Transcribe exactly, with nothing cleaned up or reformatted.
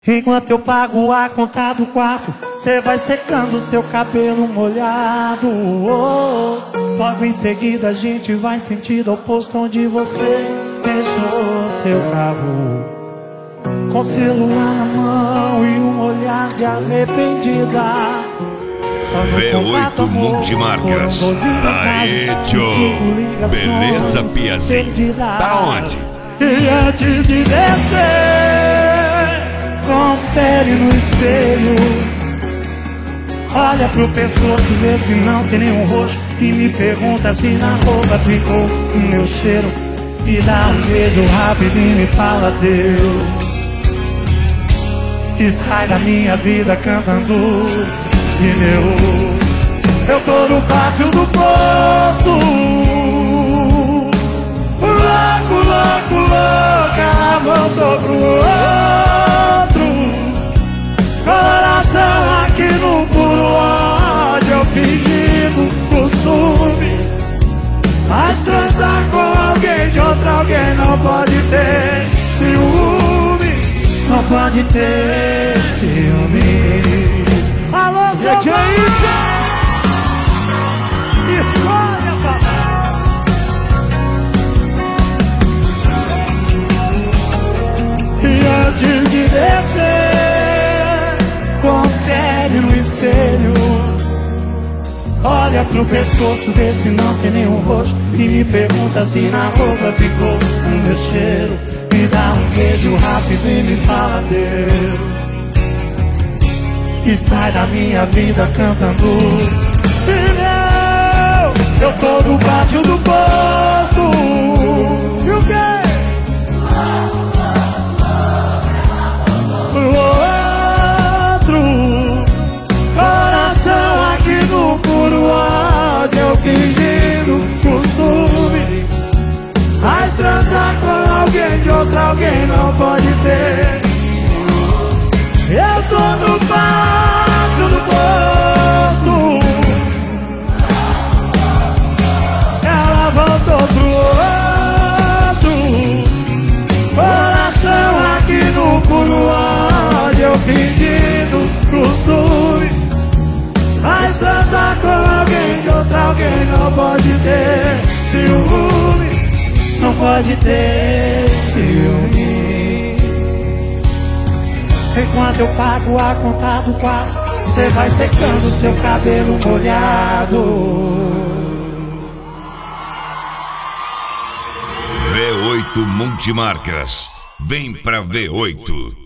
Enquanto eu pago a conta do quarto, cê vai secando seu cabelo molhado. Oh, logo em seguida a gente vai em sentido oposto, onde você deixou seu carro, com celular na mão e um olhar de arrependida. V oito Multimarcas. Aê, tio. Beleza, Piazinho? Tá onde? E antes de descer, confere no espelho. Olha pro pescoço, vê se não tem nenhum roxo, e me pergunta se na roupa ficou o meu cheiro. E dá um beijo rápido e me fala adeus. E sai da minha vida cantando pneu. Eu tô no pátio do poço, louco, louco, louca, ela voltou pro outro. Coração aqui no puro ódio, eu fingindo costume. Mas transar com alguém de outra alguém não pode ter ciúme, não pode ter ciúme. Alô, Zé, que é isso? Escolha, papai. E antes de descer, confere no espelho. Olha pro pescoço, vê se não tem nenhum roxo, e me pergunta se na roupa ficou o meu cheiro. Me dá um beijo rápido e me fala adeus. E sai da minha vida cantando pneu. Eu tô no pátio do poço. E o quê? Pro outro. Coração aqui no puro ódio, eu fingindo costume. Mas transar com alguém de outra alguém não pode ter. Eu tô no pátio do posto. Ela voltou pro outro. Coração aqui no puro ódio, eu fingindo costume. Mas transar com alguém de outra alguém não pode ter ciúme, não pode ter ciúme. Enquanto eu pago a conta do quarto, cê vai secando seu cabelo molhado. V oito Multimarcas. Vem pra V oito.